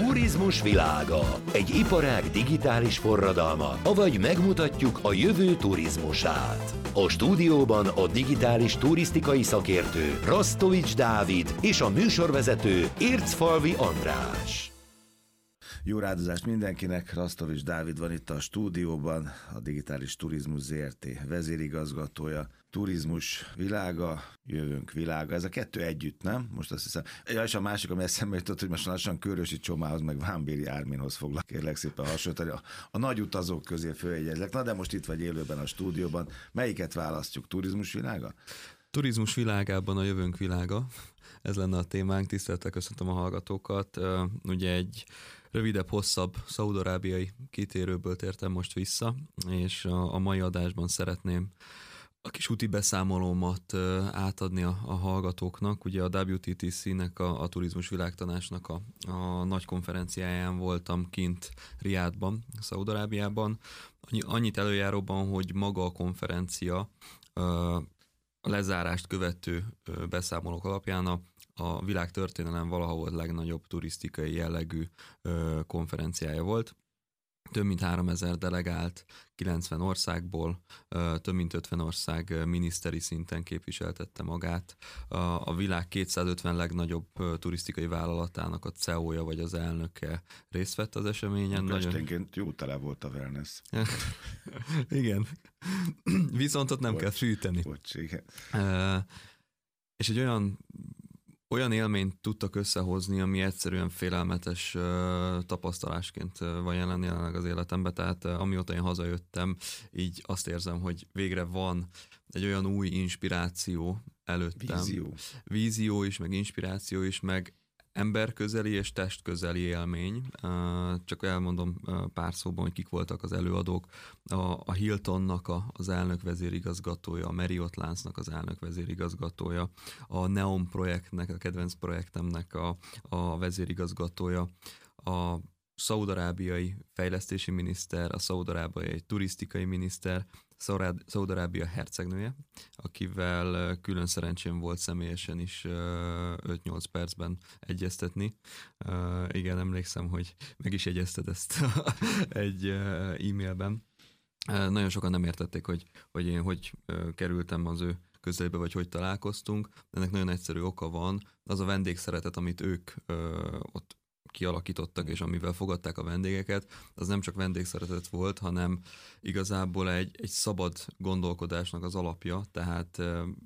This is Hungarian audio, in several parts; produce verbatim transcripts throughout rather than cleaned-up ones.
Turizmus világa. Egy iparág digitális forradalma, avagy megmutatjuk a jövő turizmusát. A stúdióban a digitális turisztikai szakértő Rasztovics Dávid és a műsorvezető Ércfalvi András. Jó rádozást mindenkinek, Rasztovics Dávid van itt a stúdióban, a Digitális Turizmus zé er té vezérigazgatója. Turizmus világa, jövőnk világa, ez a kettő együtt, nem? Most azt hiszem. Ja, és a másik, ami eszembe jutott, hogy most lassan Körösi Csomához, meg Vámbéri Árminhoz foglak kérlek szépen hasonlítani. A, a nagy utazók közé följegyezlek. Na de most itt vagy élőben a stúdióban. Melyiket választjuk? Turizmus világa? Turizmus világában a jövőnk világa. Ez lenne a témánk. Tisztelettel köszöntöm a hallgatókat. Ugye egy rövidebb, hosszabb szaúd-arábiai kitérőből tértem most vissza, és a, a mai adásban szeretném a kis úti beszámolómat átadni a, a hallgatóknak. Ugye a dupla vé té té cé-nek, a, a Turizmus Világtanácsnak a, a nagy konferenciáján voltam kint Riádban, Szaúd-Arábiában. Annyi, annyit előjáróban, hogy maga a konferencia a lezárást követő beszámolók alapján a, a világ történelem valaha volt legnagyobb turisztikai jellegű konferenciája volt. Több mint háromezer delegált kilencven országból, több mint ötven ország miniszteri szinten képviseltette magát. A világ kétszázötven legnagyobb turisztikai vállalatának a cé e o-ja vagy az elnöke részt vett az eseményen. Nagyon... jó tele volt a wellness. Igen. Viszont ott nem Bocs. kell fűteni. Bocs, igen. És egy olyan olyan élményt tudtak összehozni, ami egyszerűen félelmetes uh, tapasztalásként uh, van jelen jelenleg az életemben, tehát uh, amióta én hazajöttem, így azt érzem, hogy végre van egy olyan új inspiráció előttem. Vízió. Vízió is, meg inspiráció is, meg emberközeli és testközeli élmény. Csak elmondom pár szóban, hogy kik voltak az előadók. A Hiltonnak az elnök vezérigazgatója, a Marriott láncnak az elnök vezérigazgatója, a Neom projektnek, a kedvenc projektemnek a, a vezérigazgatója, a szaúd-arábiai fejlesztési miniszter, a szaúd-arábiai turisztikai miniszter, Szaúd-Arábia hercegnője, akivel külön szerencsém volt személyesen is öt-nyolc percben egyeztetni. Igen, emlékszem, hogy meg is jegyezted ezt egy e-mailben. Nagyon sokan nem értették, hogy, hogy én hogy kerültem az ő közelébe, vagy hogy találkoztunk. Ennek nagyon egyszerű oka van. Az a vendégszeretet, amit ők ott kialakítottak, és amivel fogadták a vendégeket, az nem csak vendégszeretet volt, hanem igazából egy, egy szabad gondolkodásnak az alapja, tehát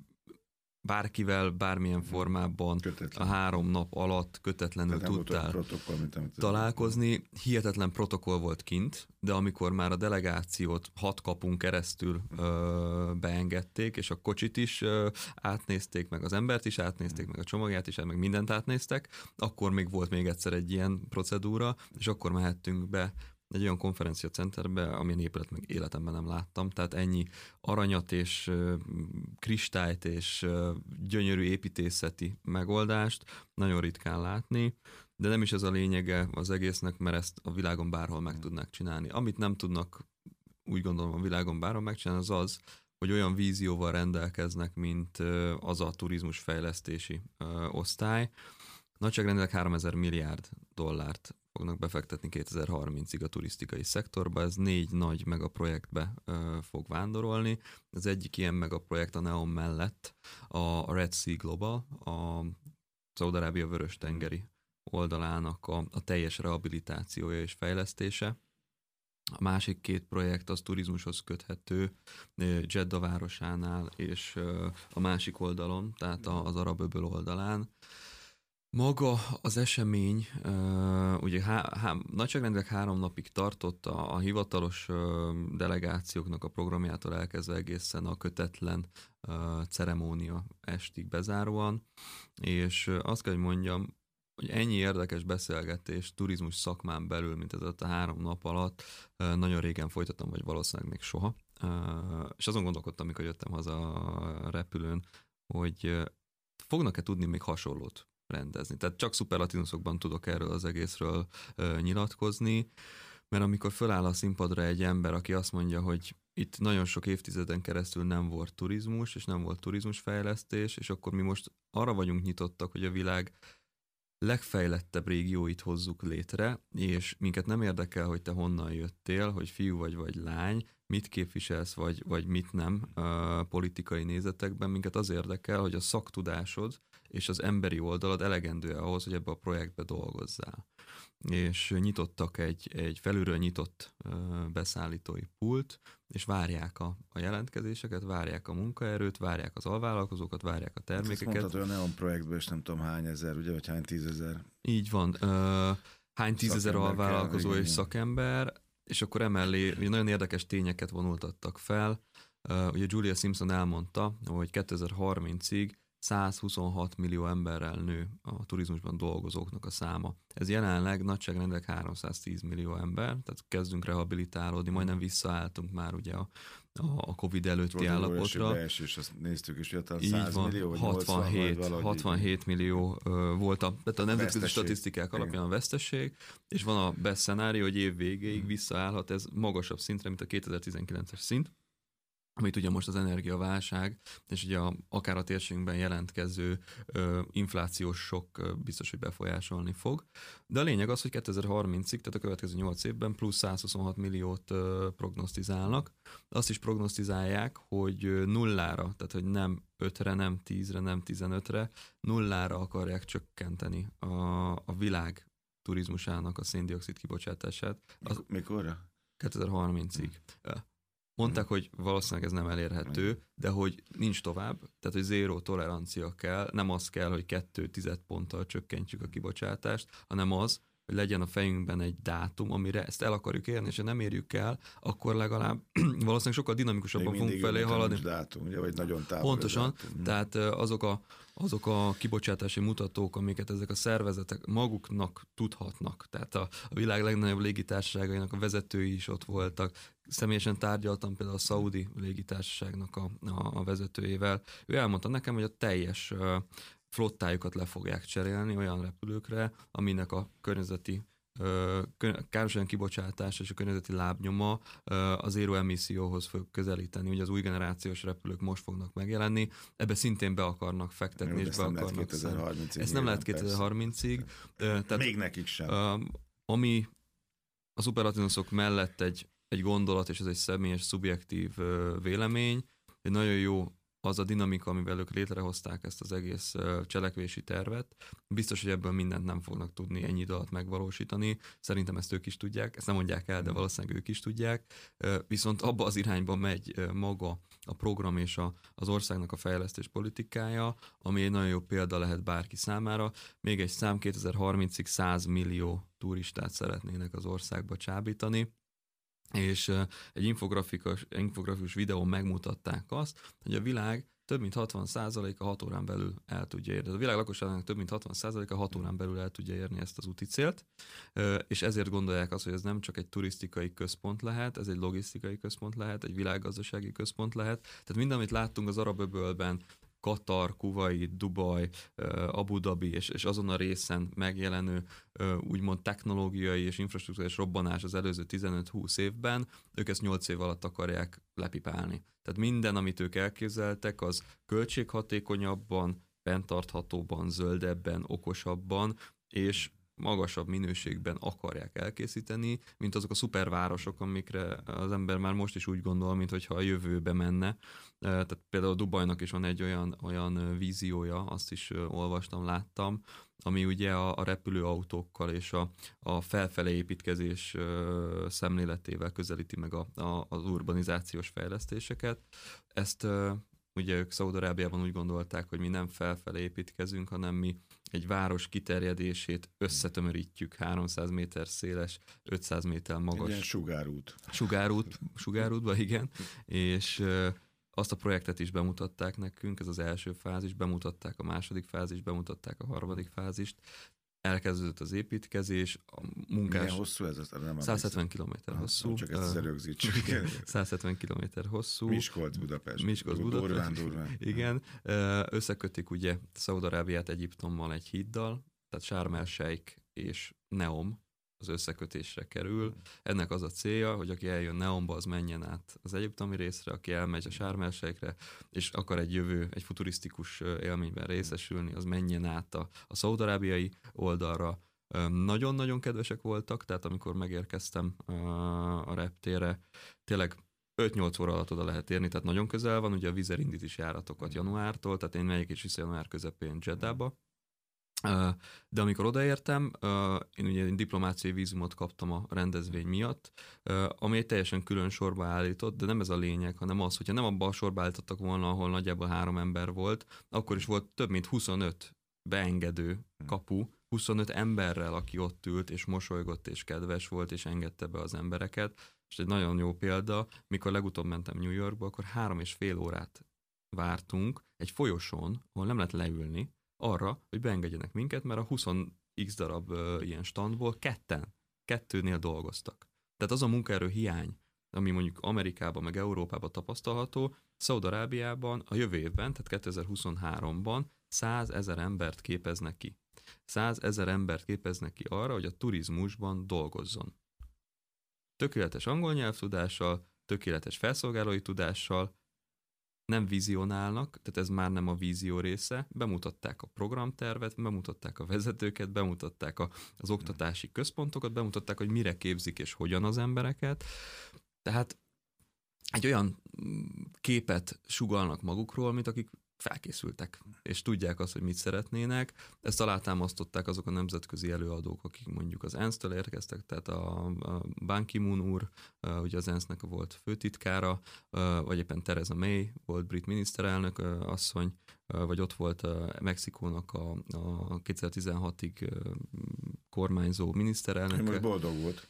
bárkivel, bármilyen formában kötetlen. A három nap alatt kötetlenül tudtál találkozni. Hihetetlen protokoll volt kint, de amikor már a delegációt hat kapun keresztül ö, beengedték, és a kocsit is ö, átnézték, meg az embert is átnézték, meg a csomagját is, meg mindent átnéztek, akkor még volt még egyszer egy ilyen procedúra, és akkor mehettünk be egy olyan konferenciacenterbe, amilyen épület meg életemben nem láttam, tehát ennyi aranyat és uh, kristályt és uh, gyönyörű építészeti megoldást nagyon ritkán látni, de nem is ez a lényege az egésznek, mert ezt a világon bárhol meg tudnák csinálni. Amit nem tudnak, úgy gondolom, a világon bárhol megcsinálni, az az, hogy olyan vízióval rendelkeznek, mint uh, az a turizmusfejlesztési uh, osztály. Nagyságrendileg háromezer milliárd dollárt fognak befektetni kétezer-harmincig a turisztikai szektorba, ez négy nagy megaprojektbe ö, fog vándorolni. Az egyik ilyen megaprojekt a Neom mellett a Red Sea Global, a Szaúd-Arábia vörös-tengeri oldalának a, a teljes rehabilitációja és fejlesztése. A másik két projekt az turizmushoz köthető Jeddah városánál és ö, a másik oldalon, tehát az Arab-öböl oldalán. Maga az esemény uh, ugye há, há, nagyságrendileg három napig tartott a, a hivatalos uh, delegációknak a programjától elkezdve egészen a kötetlen uh, ceremónia estig bezáróan, és uh, azt kell, hogy mondjam, hogy ennyi érdekes beszélgetés turizmus szakmán belül, mint ez a három nap alatt, uh, nagyon régen folytattam, vagy valószínűleg még soha. Uh, és azon gondolkodtam, amikor jöttem haza a repülőn, hogy uh, fognak-e tudni még hasonlót rendezni. Tehát csak szuperlatínuszokban tudok erről az egészről ö, nyilatkozni, mert amikor föláll a színpadra egy ember, aki azt mondja, hogy itt nagyon sok évtizeden keresztül nem volt turizmus, és nem volt turizmusfejlesztés, és akkor mi most arra vagyunk nyitottak, hogy a világ legfejlettebb régióit hozzuk létre, és minket nem érdekel, hogy te honnan jöttél, hogy fiú vagy vagy lány, mit képviselsz, vagy, vagy mit nem uh, politikai nézetekben, minket az érdekel, hogy a szaktudásod és az emberi oldalad elegendő ahhoz, hogy ebbe a projektbe dolgozzál. És nyitottak egy, egy felülről nyitott uh, beszállítói pult, és várják a, a jelentkezéseket, várják a munkaerőt, várják az alvállalkozókat, várják a termékeket. Ezt mondtad, hogy a Neon projektből is nem tudom hány ezer, ugye, vagy hány tízezer. Így van. Uh, hány tízezer alvállalkozó kell, és igen. szakember, és akkor emellé nagyon érdekes tényeket vonultattak fel. Uh, ugye Julia Simpson elmondta, hogy kétezer-harmincig százhuszonhat millió emberrel nő a turizmusban dolgozóknak a száma. Ez jelenleg nagyságrendileg háromszáztíz millió ember, tehát kezdünk rehabilitálódni, majdnem visszaálltunk már ugye a, a Covid előtti Rodó állapotra. És azt néztük is, hogy száz millió, vagy hatvanhét, nyolcvan, hatvanhét millió uh, volt a, tehát a nemzetközi statisztikák alapján a veszteség, és van a best szenárió, hogy év végéig visszaállhat ez magasabb szintre, mint a kétezer-tizenkilences szint, amit ugye most az energiaválság, és ugye a, akár a térségünkben jelentkező ö, inflációs sok ö, biztos, hogy befolyásolni fog. De a lényeg az, hogy kétezer-harmincig, tehát a következő nyolc évben plusz százhuszonhat milliót ö, prognosztizálnak. Azt is prognosztizálják, hogy ö, nullára, tehát hogy nem ötre, nem tízre, nem tizenötre, nullára akarják csökkenteni a, a világ turizmusának a széndioxid kibocsátását. Az, Mikorra? kétezer-harmincig. Hmm. Mondták, hogy valószínűleg ez nem elérhető, de hogy nincs tovább, tehát hogy zéró tolerancia kell, nem az kell, hogy kettő tized ponttal csökkentjük a kibocsátást, hanem az, hogy legyen a fejünkben egy dátum, amire ezt el akarjuk érni, és ha nem érjük el, akkor legalább valószínűleg sokkal dinamikusabban fogunk felé haladni. Dátum, ugye, vagy nagyon távol. Pontosan, tehát azok a, azok a kibocsátási mutatók, amiket ezek a szervezetek maguknak tudhatnak, tehát a, a világ legnagyobb légitársaságainak a vezetői is ott voltak, személyesen tárgyaltam például a szaudi légitársaságnak a, a, a vezetőjével. Ő elmondta nekem, hogy a teljes uh, flottájukat le fogják cserélni olyan repülőkre, aminek a környezeti uh, károsan kibocsátás és a környezeti lábnyoma uh, az zéró emisszióhoz fog közelíteni. Ugye az új generációs repülők most fognak megjelenni, ebbe szintén be akarnak fektetni. Jó, és be akarnak kétezer-harmincig. Ezt nem lehet kétezer-harmincig. Uh, tehát, még nekik sem. Uh, ami a szuperlatínuszok mellett egy egy gondolat, és ez egy személyes, szubjektív vélemény. Egy nagyon jó az a dinamika, amivel ők létrehozták ezt az egész cselekvési tervet. Biztos, hogy ebből mindent nem fognak tudni ennyi idő alatt megvalósítani. Szerintem ezt ők is tudják, ezt nem mondják el, de valószínűleg ők is tudják. Viszont abba az irányba megy maga a program és a, az országnak a fejlesztés politikája, ami egy nagyon jó példa lehet bárki számára. Még egy szám, kétezer-harmincig száz millió turistát szeretnének az országba csábítani, és egy infografikus, infografikus videón megmutatták azt, hogy a világ több mint hatvan százaléka hat órán belül el tudja érni. A világ lakosságának több mint hatvan százaléka hat órán belül el tudja érni ezt az úti célt, és ezért gondolják azt, hogy ez nem csak egy turisztikai központ lehet, ez egy logisztikai központ lehet, egy világgazdasági központ lehet. Tehát minden, amit láttunk az Arab-öbölben, Katar, Kuwait, Dubaj, Abu Dhabi és, és azon a részen megjelenő úgymond technológiai és infrastruktúrás robbanás az előző tizenöt-húsz évben, ők ezt nyolc év alatt akarják lepipálni. Tehát minden, amit ők elképzeltek, az költséghatékonyabban, fenntarthatóban, zöldebben, okosabban és magasabb minőségben akarják elkészíteni, mint azok a szupervárosok, amikre az ember már most is úgy gondol, mint hogyha a jövőbe menne. Tehát például Dubajnak is van egy olyan, olyan víziója, azt is olvastam, láttam, ami ugye a, a repülőautókkal és a, a felfele építkezés szemléletével közelíti meg a, a, az urbanizációs fejlesztéseket. Ezt ugye ők Szaúd-Arábiában úgy gondolták, hogy mi nem felfele építkezünk, hanem mi egy város kiterjedését összetömörítjük háromszáz méter széles, ötszáz méter magas. Egy ilyen sugárút. Sugárút, sugárútba, igen. És ö, azt a projektet is bemutatták nekünk, ez az első fázis, bemutatták a második fázist, bemutatták a harmadik fázist. Elkezdődött az építkezés, a munkás... Milyen hosszú ez? Nem száz hetven kilométer hosszú. Nem, csak ezt rögzítsük. száz hetven kilométer hosszú. Miskolc, Budapest. Miskolc, Budapest. Durván, durván. Igen. Összekötik ugye Szaúd-Arábiát Egyiptommal egy híddal, tehát Sharm el Sheikh és Neom az összekötésre kerül. Ennek az a célja, hogy aki eljön Neomba, az menjen át az egyiptomi részre, aki elmegy a Sharm el-Sheikre, és akar egy jövő, egy futurisztikus élményben részesülni, az menjen át a, a szaúd-arábiai oldalra. Nagyon-nagyon kedvesek voltak, tehát amikor megérkeztem a reptérre, tényleg öt-nyolc óra alatt oda lehet érni, tehát nagyon közel van, ugye a Wizz Air indít is járatokat januártól, tehát én megyek is vissza január közepén Jeddába. De amikor odaértem, én ugye egy diplomáciai vízumot kaptam a rendezvény miatt, ami egy teljesen külön sorba állított, de nem ez a lényeg, hanem az, hogyha nem abban a sorba állítottak volna, ahol nagyjából három ember volt, akkor is volt több mint huszonöt beengedő kapu, huszonöt emberrel, aki ott ült, és mosolygott, és kedves volt, és engedte be az embereket. És egy nagyon jó példa, mikor legutóbb mentem New Yorkba, akkor három és fél órát vártunk egy folyosón, ahol nem lehet leülni, arra, hogy beengedjenek minket, mert a húsz x darab uh, ilyen standból ketten, kettőnél dolgoztak. Tehát az a munkaerő hiány, ami mondjuk Amerikában, meg Európában tapasztalható, Szaúd-Arábiában a jövő évben, tehát kétezer-huszonháromban százezer embert képeznek ki. százezer embert képeznek ki arra, hogy a turizmusban dolgozzon. Tökéletes angol nyelvtudással, tökéletes felszolgálói tudással, nem vizionálnak, tehát ez már nem a vízió része, bemutatták a programtervet, bemutatták a vezetőket, bemutatták a, az oktatási központokat, bemutatták, hogy mire képzik és hogyan az embereket. Tehát egy olyan képet sugallnak magukról, mint akik felkészültek, és tudják azt, hogy mit szeretnének. Ezt alátámasztották azok a nemzetközi előadók, akik mondjuk az ENSZ-től érkeztek, tehát a, a Ban Ki-moon úr, ugye az ENSZ-nek volt főtitkára, vagy éppen Theresa May volt brit miniszterelnök asszony, vagy ott volt Mexikónak a, a kétezer-tizenhatig kormányzó miniszterelnöke. Ő most boldog volt.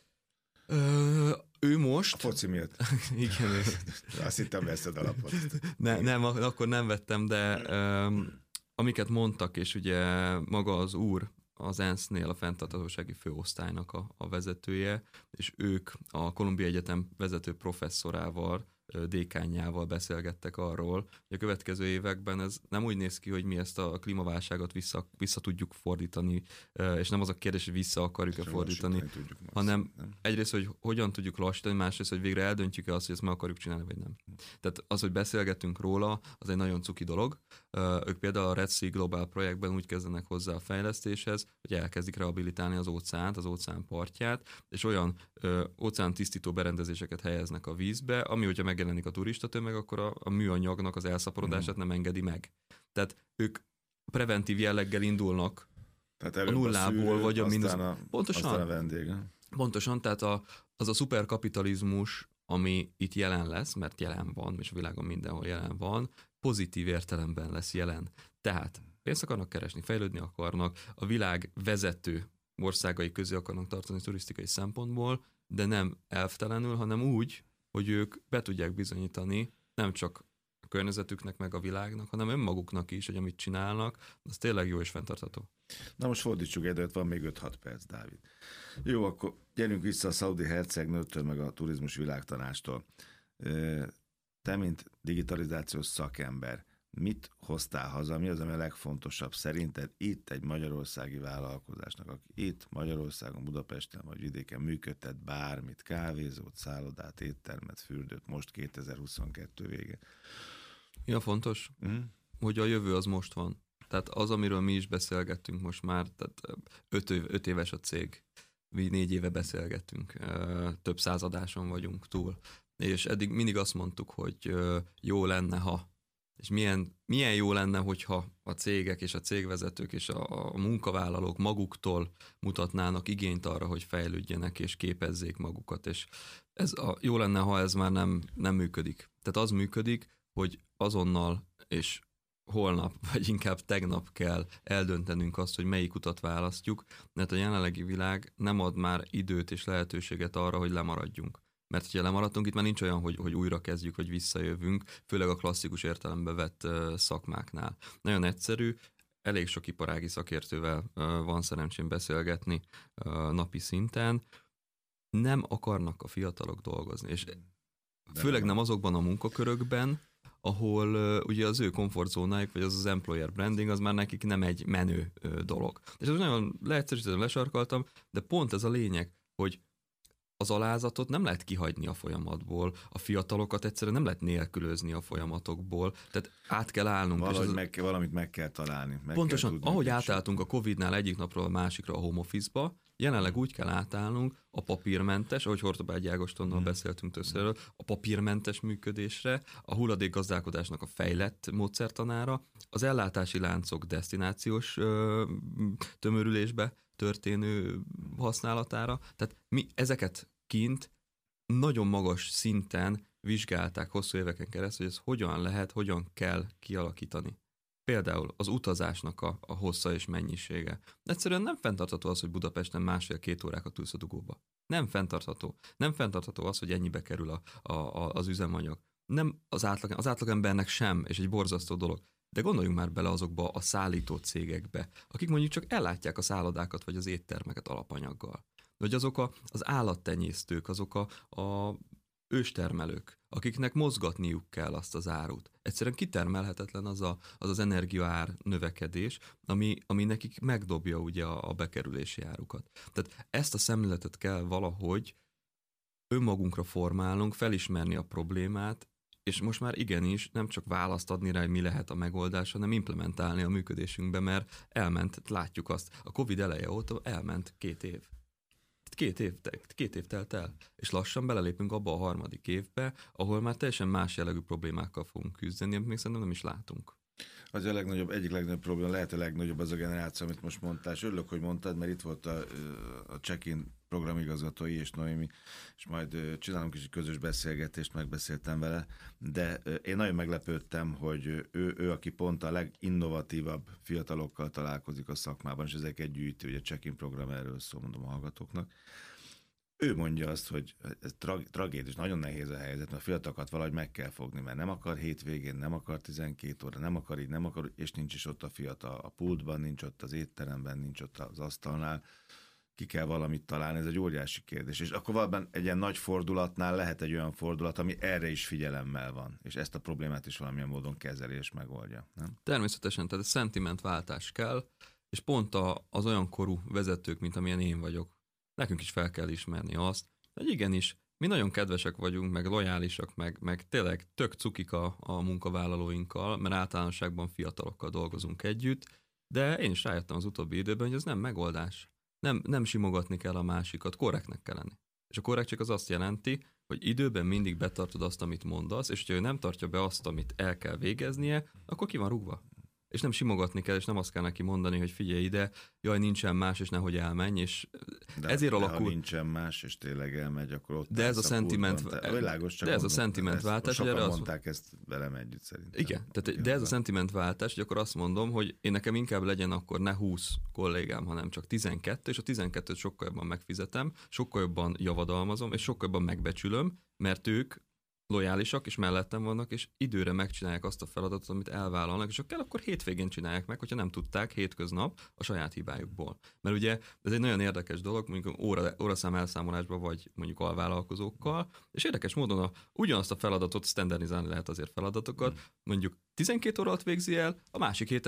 Ö, ő most... A foci miatt. Igen. Azt hittem, veszed a lapot. Ne, nem, akkor nem vettem, de um, amiket mondtak, és ugye maga az úr az ENSZ-nél a fenntarthatósági főosztálynak a, a vezetője, és ők a Columbia Egyetem vezető professzorával, dékánjával beszélgettek arról, hogy a következő években ez nem úgy néz ki, hogy mi ezt a klímaválságot vissza, vissza tudjuk fordítani, és nem az a kérdés, hogy vissza akarjuk-e fordítani, hanem egyrészt, hogy hogyan tudjuk lassítani, másrészt, hogy végre eldöntjük-e azt, hogy ezt meg akarjuk csinálni, vagy nem. Tehát az, hogy beszélgetünk róla, az egy nagyon cuki dolog. Ők például a Red Sea Global projektben úgy kezdenek hozzá a fejlesztéshez, hogy elkezdik rehabilitálni az óceánt, az óceán partját, és olyan óceán tisztító berendezéseket helyeznek a vízbe, ami, hogyha megjelenik a turista tömeg, akkor a, a műanyagnak az elszaporodását nem engedi meg. Tehát ők preventív jelleggel indulnak tehát a nullából, a szűrő, vagy a mínusz. A, pontosan, a vendég. Pontosan, tehát a, az a szuperkapitalizmus, ami itt jelen lesz, mert jelen van, és a világon mindenhol jelen van, pozitív értelemben lesz jelen. Tehát pénzt akarnak keresni, fejlődni akarnak, a világ vezető országai közé akarnak tartani turisztikai szempontból, de nem elvtelenül, hanem úgy, hogy ők be tudják bizonyítani nem csak a környezetüknek, meg a világnak, hanem önmaguknak is, hogy amit csinálnak, az tényleg jó és fenntartható. Na most fordítsuk időt, van még öt-hat perc, Dávid. Jó, akkor gyerünk vissza a szaudi hercegnőtől, meg a turizmus világtanástól. Te, mint digitalizációs szakember, mit hoztál haza, mi az, ami a legfontosabb szerinted itt egy magyarországi vállalkozásnak, aki itt Magyarországon, Budapesten vagy vidéken működtet bármit, kávézót, szállodát, éttermet, fürdőt, most kétezer-huszonkettő vége. Mi a fontos? Mm. Hogy a jövő az most van. Tehát az, amiről mi is beszélgettünk most már, tehát öt, öt éves a cég, mi négy éve beszélgettünk, több száz adáson vagyunk túl, és eddig mindig azt mondtuk, hogy jó lenne, ha és milyen, milyen jó lenne, hogyha a cégek és a cégvezetők és a, a munkavállalók maguktól mutatnának igényt arra, hogy fejlődjenek és képezzék magukat, és ez a, jó lenne, ha ez már nem, nem működik. Tehát az működik, hogy azonnal és holnap, vagy inkább tegnap kell eldöntenünk azt, hogy melyik utat választjuk, mert a jelenlegi világ nem ad már időt és lehetőséget arra, hogy lemaradjunk. Mert ha lemaradtunk, itt már nincs olyan, hogy, hogy újra kezdjük, vagy visszajövünk, főleg a klasszikus értelembe vett uh, szakmáknál. Nagyon egyszerű, elég sok iparági szakértővel uh, van szerencsém beszélgetni uh, napi szinten. Nem akarnak a fiatalok dolgozni, és főleg nem azokban a munkakörökben, ahol uh, ugye az ő komfortzónájuk, vagy az az employer branding, az már nekik nem egy menő uh, dolog. És ez nagyon leegyszerűsítettem, lesarkaltam, de pont ez a lényeg, hogy az alázatot nem lehet kihagyni a folyamatból, a fiatalokat egyszerűen nem lehet nélkülözni a folyamatokból, tehát át kell állnunk. Valahogy és az... meg, valamit meg kell találni. Meg Pontosan, kell tudni, ahogy átálltunk a Covidnál egyik napról a másikra a home office-ba, jelenleg úgy kell átállnunk a papírmentes, ahogy Hortobágy Ágostonnal hmm. beszéltünk többször, a papírmentes működésre, a hulladékgazdálkodásnak a fejlett módszertanára, az ellátási láncok desztinációs ö, tömörülésbe történő használatára. Tehát mi ezeket kint nagyon magas szinten vizsgálták hosszú éveken keresztül, hogy ez hogyan lehet, hogyan kell kialakítani. Például az utazásnak a, a hossza és mennyisége. Egyszerűen nem fenntartható az, hogy Budapesten másfél-két órákat ülsz a dugóba. Nem fenntartható. Nem fenntartható az, hogy ennyibe kerül a, a, a, az üzemanyag. Nem az, átlag, az átlagembernek sem, és egy borzasztó dolog. De gondoljunk már bele azokba a szállító cégekbe, akik mondjuk csak ellátják a szállodákat vagy az éttermeket alapanyaggal. Vagy azok a, az állattenyésztők, azok a, a őstermelők, akiknek mozgatniuk kell azt az árut. Egyszerűen kitermelhetetlen az a, az, az energiaár növekedés, ami, ami nekik megdobja ugye a, a bekerülési árukat. Tehát ezt a szemléletet kell valahogy önmagunkra formálnunk, felismerni a problémát, és most már igenis nem csak választ adni rá, hogy mi lehet a megoldás, hanem implementálni a működésünkbe, mert elment, látjuk azt, a Covid eleje óta elment két év. Két év, két év telt el, és lassan belelépünk abba a harmadik évbe, ahol már teljesen más jellegű problémákkal fogunk küzdeni, amit még szerintem nem is látunk. Az a legnagyobb, egyik legnagyobb probléma, lehet a legnagyobb az a generáció, amit most mondtál, és örülök, hogy mondtad, mert itt volt a, a check-in programigazgatói és Noémi, és majd csinálunk is egy közös beszélgetést, megbeszéltem vele, de én nagyon meglepődtem, hogy ő, ő aki pont a leginnovatívabb fiatalokkal találkozik a szakmában, és ezeket gyűjti, ugye a check-in program erről szól, mondom a hallgatóknak. Ő mondja azt, hogy ez trag- tragédiás, nagyon nehéz a helyzet, mert a fiatalokat valahogy meg kell fogni, mert nem akar hétvégén, nem akar tizenkét óra, nem akar így, nem akar, és nincs is ott a fiatal a pultban, nincs ott az étteremben, nincs ott az asztalnál, ki kell valamit találni, ez egy óriási kérdés. És akkor valami egy ilyen nagy fordulatnál lehet egy olyan fordulat, ami erre is figyelemmel van, és ezt a problémát is valamilyen módon kezeli és megoldja. Nem? Természetesen, tehát a szentimentváltás kell, és pont a, az olyan korú vezetők, mint amilyen én vagyok, nekünk is fel kell ismerni azt, hogy igenis, mi nagyon kedvesek vagyunk, meg lojálisak, meg, meg tényleg tök cukik a, a munkavállalóinkkal, mert általánosságban fiatalokkal dolgozunk együtt, de én is rájöttem az utóbbi időben, hogy ez nem megoldás. Nem, nem simogatni kell a másikat, korrektnek kell lenni. És a korrektség az azt jelenti, hogy időben mindig betartod azt, amit mondasz, és hogyha ő nem tartja be azt, amit el kell végeznie, akkor ki van rúgva. És nem simogatni kell, és nem azt kell neki mondani, hogy figyelj ide, jaj, nincsen más, és nehogy elmenj, és de, ezért de alakul... ha nincsen más, és tényleg elmegy, akkor ott... De ez a szentiment... Világos, csak de ez mondom, a szentimentváltás... Sokan azt... mondták ezt velem együtt szerintem. Igen, tehát, de ez a szentimentváltás, hogy akkor azt mondom, hogy én nekem inkább legyen akkor ne húsz kollégám, hanem csak tizenkettő, és a tizenkettőt sokkal jobban megfizetem, sokkal jobban javadalmazom, és sokkal jobban megbecsülöm, mert ők lojálisak, és mellettem vannak, és időre megcsinálják azt a feladatot, amit elvállalnak, és akkor, akkor hétvégén csinálják meg, hogyha nem tudták hétköznap a saját hibájukból. Mert ugye ez egy nagyon érdekes dolog, mondjuk óra, óraszám elszámolásban vagy mondjuk alvállalkozókkal, és érdekes módon a, ugyanazt a feladatot standardizálni lehet azért feladatokat, mondjuk tizenkét óra alatt végzi el, a másik héten